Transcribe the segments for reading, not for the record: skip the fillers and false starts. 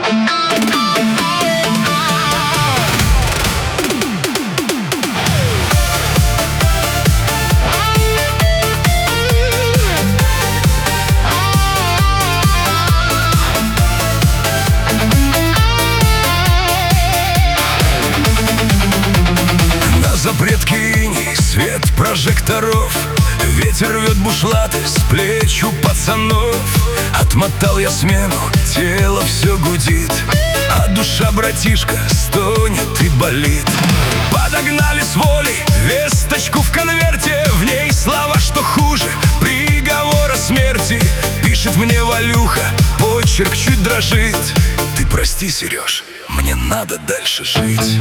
Запрет киней, свет прожекторов, ветер рвет бушлаты с плеч у пацанов. Отмотал я смену, тело все гудит, а душа, братишка, стонет и болит. Подогнали с волей весточку в конверте, в ней слова, что хуже приговора смерти. Пишет мне Валюха, почерк чуть дрожит: ты прости, Сереж, мне надо дальше жить.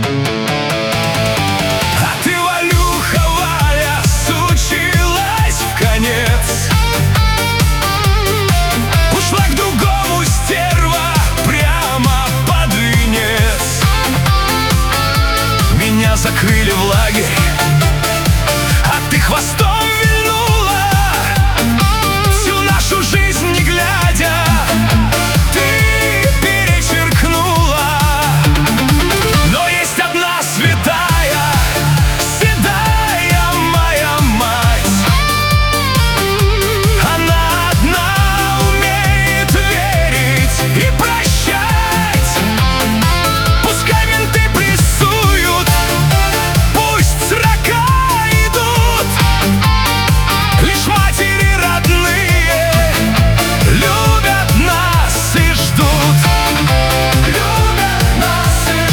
Ушла к другому стерва прямо под венец. Меня закрыли в лагерь, а ты хвостом вильнула. Всю нашу жизнь не глядя ты перечеркнула. Но есть одна святая, седая моя мать. Она одна умеет верить и прощать. Пускай менты прессуют, пусть срока идут, лишь матери родные любят нас и ждут. Любят нас и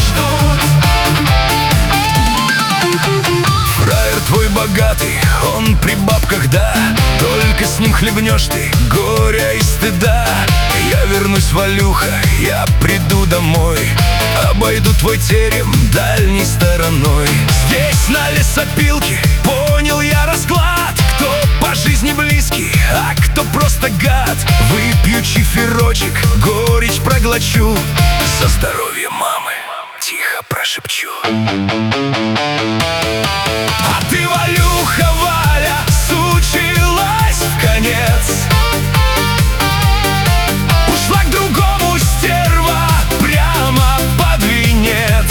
ждут. Фраер твой богатый, он при бабках, да, только с ним хлебнешь ты горя и стыда. Я вернусь, Валюха, я приду домой, обойду твой терем дальней стороной. Здесь на лесопилке понял я расклад: кто по жизни близкий, а кто просто гад. Выпью чиферочек, горечь проглочу, за здоровье мамы тихо прошепчу. А ты, Валюха, Валя, сучилась в конец. Ушла к другому стерва прямо под венец.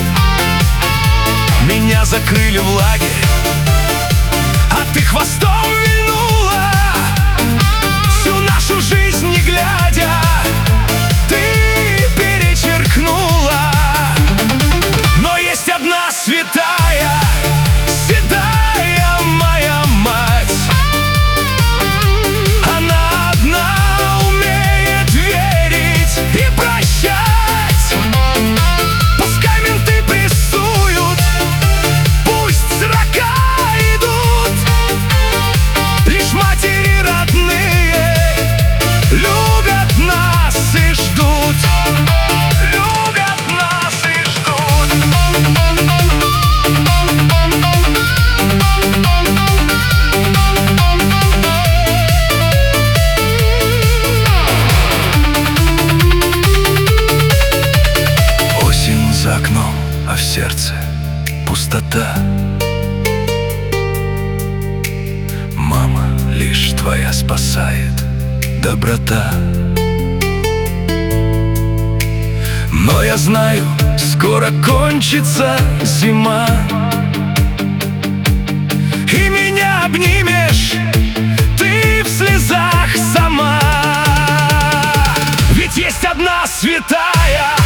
Меня закрыли в лагерь, а ты хвостом вильнула. Всю нашу жизнь не глядя ты перечеркнула. Но есть одна святая, седая моя мать. Она одна умеет верить и прощать. Пускай менты прессуют, пусть срока идут, лишь матери родные любят нас и ждут. Любят нас и ждут. Осень за окном, а в сердце пустота. Мама, лишь твоя спасает доброта. Но я знаю, скоро кончится зима, и меня обнимешь ты в слезах сама. Ведь есть одна святая,